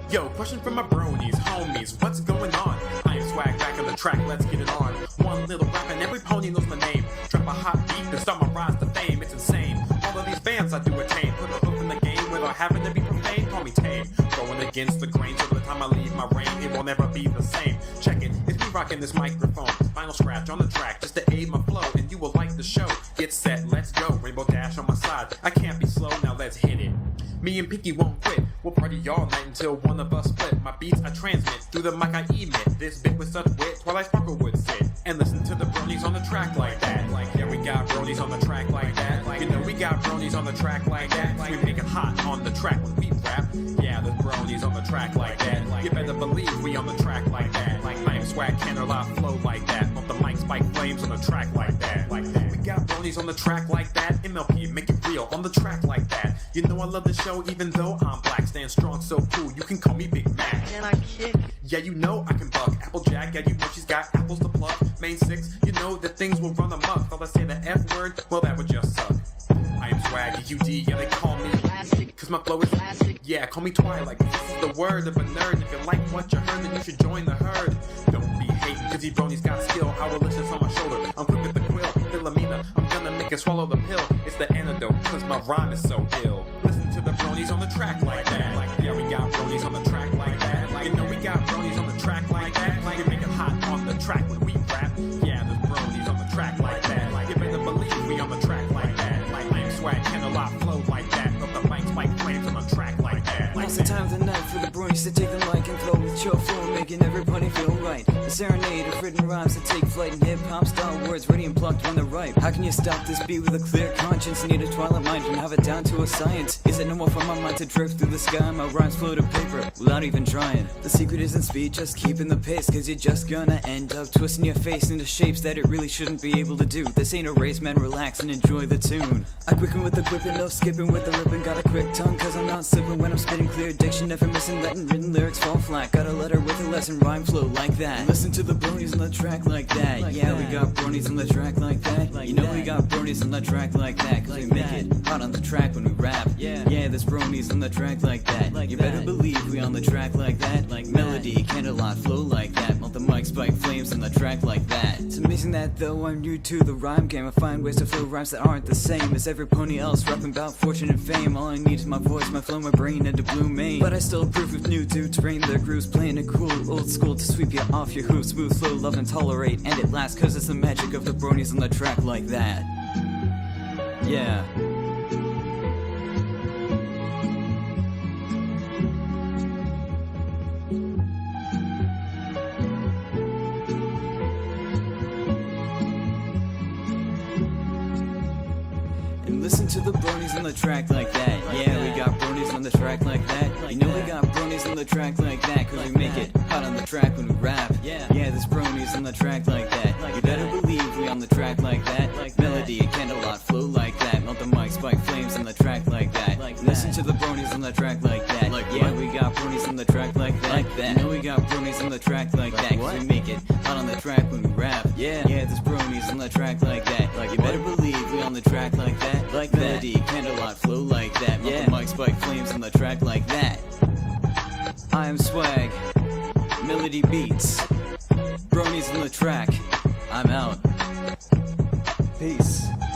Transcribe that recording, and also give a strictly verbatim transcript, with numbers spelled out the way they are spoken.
Yo, question from my bronies, homies, what's going on? I am Swag back on the track, let's get it on. One little rap and every pony knows my name. Drop a hot beat and start my rise to fame, it's insane. All of these fans I do attain, put a hook in the game without having to be profane, call me tame. Going against the grain, so by the time I leave my reign, it will never be the same. Check it, it's me rocking this microphone. Final scratch on the track just to aid my flow, and you will like the show. Get set, let's go, Rainbow Dash on my side. I can't be slow, now let's hit it. Me and Pinky won't quit, we'll party all night until one of us split. My beats I transmit, through the mic I emit. This bit with such wit, Twilight Sparkle would sit and listen to the bronies on the track like that. Like, yeah, we got bronies on the track like that. Like, you know, we got bronies on the track like that. We make it hot on the track when we rap. Yeah, there's bronies on the track like that. You better believe we on the track like that. Like, I am Swag, can't allow flow like that. Off the mic, spike flames on the track like that. Like that. We got bronies on the track like that. M L P, make it real on the track like that. You know I love the show even though I'm black. Stand strong, so cool, you can call me Big Mac. Can I kick? Yeah, you know I can buck. Applejack, yeah, you know she's got apples to pluck. Main six, you know that things will run amok. Thought I say the F word, well that would just suck. I am Swag, U D, yeah they call me Classic. Cause my flow is classic. Yeah, call me Twilight, cause this is the word of a nerd. If you like what you heard, then you should join the herd. Don't be hating, cause these bronies got skill. Owlicious on my shoulder, I'm quick with the quill. Philomena, I'm gonna make it swallow the pill. It's the antidote, cause my rhyme is so ill. Listen to the bronies on the track like that. Like, yeah, we got bronies on the track like that. Like, you know we got bronies on the track like that. Like, you make it hot on the track when we rap. Yeah, there's bronies on the track like that. Like, you better believe we on the track like that. Like, I am Swag, can a lot flow like that. Up the mic, spike flames on the track like that. Like Now's the time of the night for the bronies to take the mic and flow with your flow, making everybody feel right. A serenade of written rhymes that take flight in hip-hop style words ready and plucked when they're ripe. How can you stop this beat with a clear conscience? Need a Twilight mind and have it down to a science. Is it normal for my mind to drift through the sky? My rhymes flow to paper without even trying. The secret isn't speed, just keeping the pace, cause you're just gonna end up twisting your face into shapes that it really shouldn't be able to do. This ain't a race, man, relax and enjoy the tune. I quicken with the quipping, no skipping with the ripping. Got a quick tongue cause I'm not slipping when I'm spitting. Clear diction, never missing, letting written lyrics fall flat. Got a letter with a lesson, rhyme flow like that. Listen to the bronies on the track like that. Like yeah, that. We got bronies on the track like that. Like you know that. We got bronies on the track like that. Cause like we make that. It hot on the track when we rap. Yeah, yeah, there's bronies on the track like that. Like you that. Better believe we on the track like that. Like melody, candlelight flow like that. Melt the mic, spike flames on the track like that. It's amazing that though I'm new to the rhyme game, I find ways to flow rhymes that aren't the same as every pony else rapping about fortune and fame. All I need is my voice, my flow, my brain, and a blue mane. But I still approve of new dudes bring their grooves, playing it cool, old school to sweep you off your hoops. Smooth flow, love and tolerate, and it lasts cause it's the magic of the bronies on the track like that. Yeah. And listen to the bronies on the track like that. Yeah, we got bronies on the track like that. You know we got bronies on the track like that, cause we make it hot on the track when we rap. Yeah, there's bronies on the track like that. You better believe we on the track like that. Melody and candlelight flow like that. Melt the mic, spike flames on the track like that. Listen to the bronies on the track like that. Yeah, we got bronies on the track like that. You know we got bronies on the track like that, cause we make it hot on the track when we rap. Yeah, yeah, there's bronies on the track like that. You better believe we on the track like that. Like melody, candlelight flow like that. Melt the mic, spike flames on the track like that. I am Swag, Melody Beats, bronies on the track. I'm out. Peace.